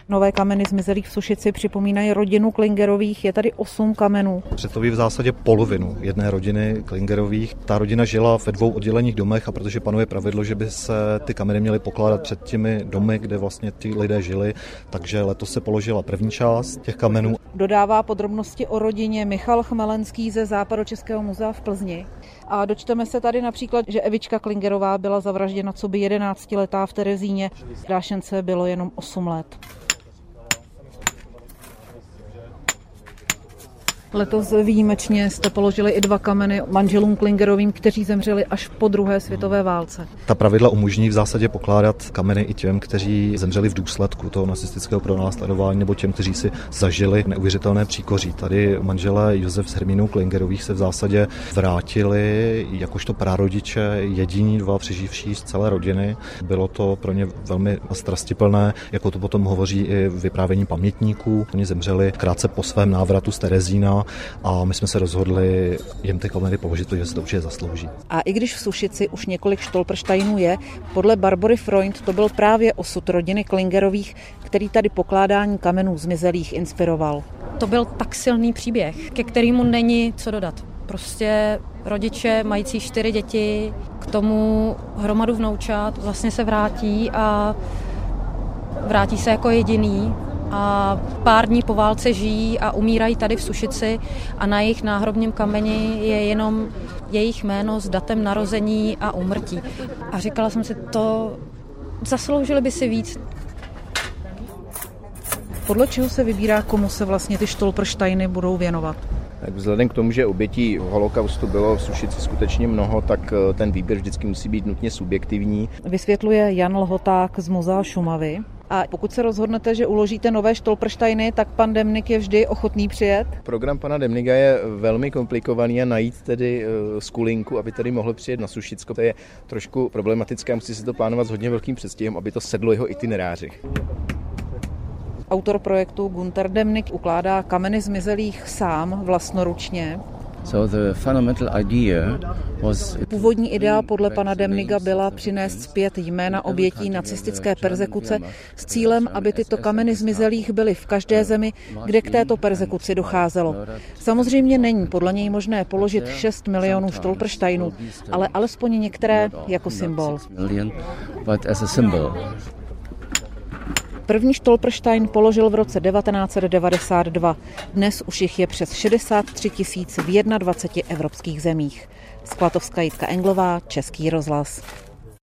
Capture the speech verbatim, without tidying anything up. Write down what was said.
Nové kameny zmizelých v Sušici připomínají rodinu Klingerových, je tady osm kamenů. Představují v zásadě polovinu jedné rodiny Klingerových. Ta rodina žila ve dvou oddělených domech a protože panuje pravidlo, že by se ty kameny měly pokládat před těmi domy, kde vlastně ti lidé žili, takže letos se položila první část těch kamenů. Dodává podrobnosti o rodině Michal Chmelenský ze Západočeského muzea v Plzni. A dočteme se tady například, že Evička Klingerová byla zavražděna coby jedenáctiletá v Terezíně. Dášence bylo jenom osm let. Letos výjimečně jste položili i dva kameny manželům Klingerovým, kteří zemřeli až po druhé světové válce. Ta pravidla umožní v zásadě pokládat kameny i těm, kteří zemřeli v důsledku toho nacistického pronásledování nebo těm, kteří si zažili neuvěřitelné příkoří. Tady manželé Josef s Hermínou Klingerových se v zásadě vrátili jakožto prarodiče, jediní dva přeživší z celé rodiny. Bylo to pro ně velmi strastiplné, jako to potom hovoří i vyprávění pamětníků. Oni zemřeli krátce po svém návratu z Terezína a my jsme se rozhodli jim ty kameny položit, protože se to určitě zaslouží. A i když v Sušici už několik Stolpersteinů je, podle Barbory Freund to byl právě osud rodiny Klingerových, který tady pokládání kamenů zmizelých inspiroval. To byl tak silný příběh, ke kterému není co dodat. Prostě rodiče mající čtyři děti, k tomu hromadu vnoučat, vlastně se vrátí a vrátí se jako jediný. A pár dní po válce žijí a umírají tady v Sušici a na jejich náhrobním kameni je jenom jejich jméno s datem narození a úmrtí. A říkala jsem si, to zasloužili by si víc. Podle čeho se vybírá, komu se vlastně ty Stolpersteiny budou věnovat? Tak vzhledem k tomu, že obětí holokaustu bylo v Sušici skutečně mnoho, tak ten výběr vždycky musí být nutně subjektivní. Vysvětluje Jan Lhoták z Muzea Šumavy. A pokud se rozhodnete, že uložíte nové Stolpersteiny, tak pan Demnig je vždy ochotný přijet? Program pana Demniga je velmi komplikovaný a najít tedy skulinku, aby tedy mohl přijet na Sušicko. To je trošku problematické a musí se to plánovat s hodně velkým předstihem, aby to sedlo jeho itineráři. Autor projektu Gunter Demnig ukládá kameny zmizelých sám vlastnoručně. So the fundamental idea was... Původní idea podle pana Demniga byla přinést zpět jména obětí nacistické perzekuce s cílem, aby tyto kameny zmizelých byly v každé zemi, kde k této perzekuci docházelo. Samozřejmě není podle něj možné položit šest milionů Stolpersteinů, ale alespoň některé jako symbol. První Stolperstein položil v roce devatenáct set devadesát dva. Dnes už jich je přes šedesát tři tisíc v dvaceti jedné evropských zemích. Sklatovská Jitka Englová, Český rozhlas.